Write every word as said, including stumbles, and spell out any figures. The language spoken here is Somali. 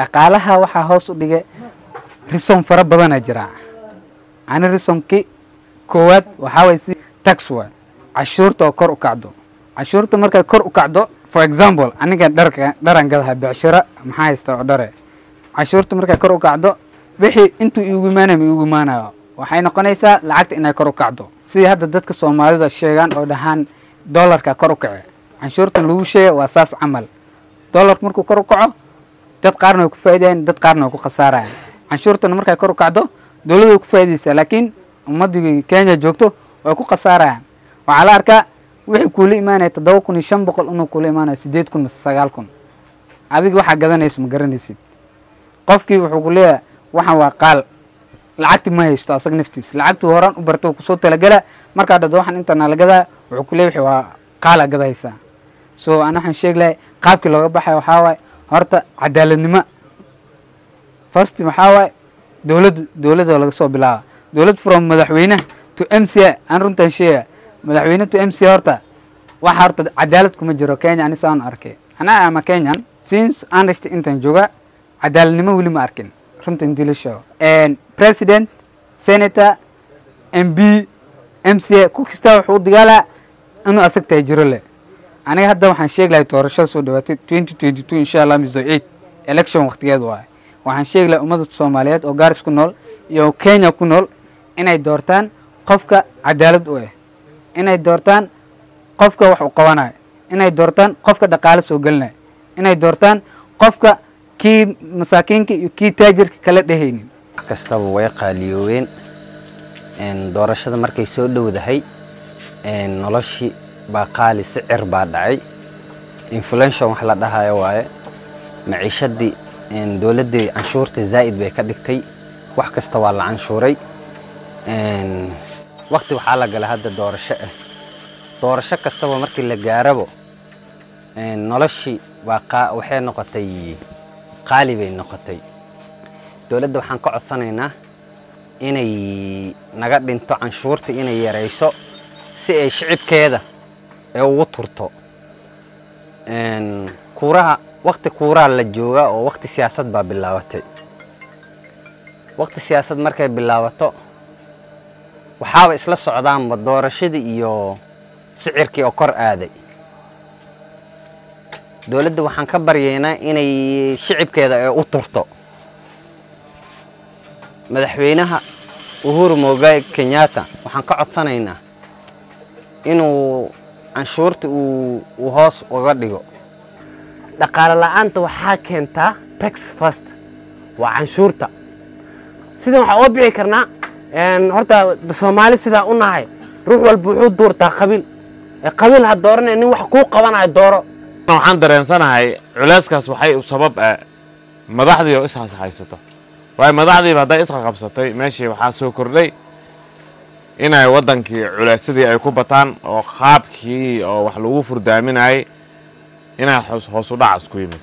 dhaqaalaha waxa hoos u dhigay reason fara badan jira ana reasonki koowaad waxa way si tax waa cashuurta oo kor u kacdo cashuurta markay kor u kacdo for example aniga dharka dharan gadaha bicshara maxaa haysta oo dhare cashuurta markay kor u kacdo wixii intuu iigu imaanay iigu imaanayo waxay noqonaysaa lacagta inay kor u kacdo si hadda dadka Soomaalida sheegan oo dhahan dollarka kor u kacay cashuurtan lagu sheegay waa saas camal dollarka markuu kor u kaco dad qaarna ku faa'iideen dad qaarna ku khasaaraan cashuurtan markay kor u kacdo dawladdu ku faa'iideysaa laakiin ummadii Kenya joogto way ku khasaaraan waxa la arkaa wixii kula imaanay toddoba kun iyo shan boqol inuu kula imaanay sideed kun sagaal kun adiga waxa gadanayso ma garanaysid qofkii wuxuu ku leeyahay waxan waa qaal lacagti ma haysto asag naftiis lacagtu horan u barto ku soo talagala marka dad waxan inta nalagada wuxuu ku leeyahay waa qaal gadaysa so ana waxaan sheeglay qaabkii looga baxay waxa way horta cadaaladnimo first waxa way dawlad dawladda laga soo bilaabo dawlad from madaxweyne to M C A aan runtan sheegay madaxweyne to M C A horta waxa horta cadaalad kuma jiro Kenya ani saan arkay ana ama Kenyan since anest intan jooga cadaaladnimo wali ma arkin runtan dilisho and president senator M P M C A ku kasta wuxuu dagaala inuu asag taajiro leh aniga hadda waxaan sheeglay doorasho soo dhawaatay twenty twenty-two insha Allah miso eight election waqtigeed waay waxaan sheeglay ummadda Soomaaliyeed oo gaar isku nool iyo Kenya ku nool inay doortaan qofka cadaalad u ah inay doortaan qofka wax u qabanayo inay doortaan qofka dhaqaale soo galnay inay doortaan qofka ki masaakiinka iyo ki taajirka kala dhahaynin kastaba way qaaliyooween in doorashada markay soo dhawdahay in noloshii ba qaali sicir ba dhacay inflation wax la dhahayo waaye maciishadii in dawladda canshuurta zaid bay ka dhigtay wax kasta waa la canshuuray in waqti waxa la galay hadda doorasho ah doorasho kastaba markii la gaarabo in noloshii waa waxay noqotay qaali bay noqotay dawladda waxaan ka codsanaynaa inay naga dhinto canshuurta inay yareyso si ay shicibkeeda ee ugu turto in kuuraha waqti kuuraha la jooga oo waqti siyaasad ba bilaabatay waqti siyaasad markay bilaabato waxaa isla socdaan doorashadii iyo sicirkii oo kor aaday dawladda waxaan ka baryeynaa inay shicibkeeda ay u turto madaxweynaha Uhuru Muigai Kenyatta waxaan ka codsanaynaa inuu canshuurta uu hoos uga dhigo dhaqaale la'aanta waxa keenta tax first waa canshuurta sida waxa oo bixi karnaa een horta Soomaali sida u nahay ruux walba wuxuu doortaa qabiil ee qabiil ha dooranay nin wax ku qabanayo dooro waxaan dareensanahay culeyskaas waxay u sabab ah madaxdii oo isaas haysato way madaxdii baad isqa qabsatay meeshii waxa soo kordhay inay wadankii culeysadii ay ku bataan oo qaabkii oo wax lagu furdaaminay inay hoos u dhac isku yimid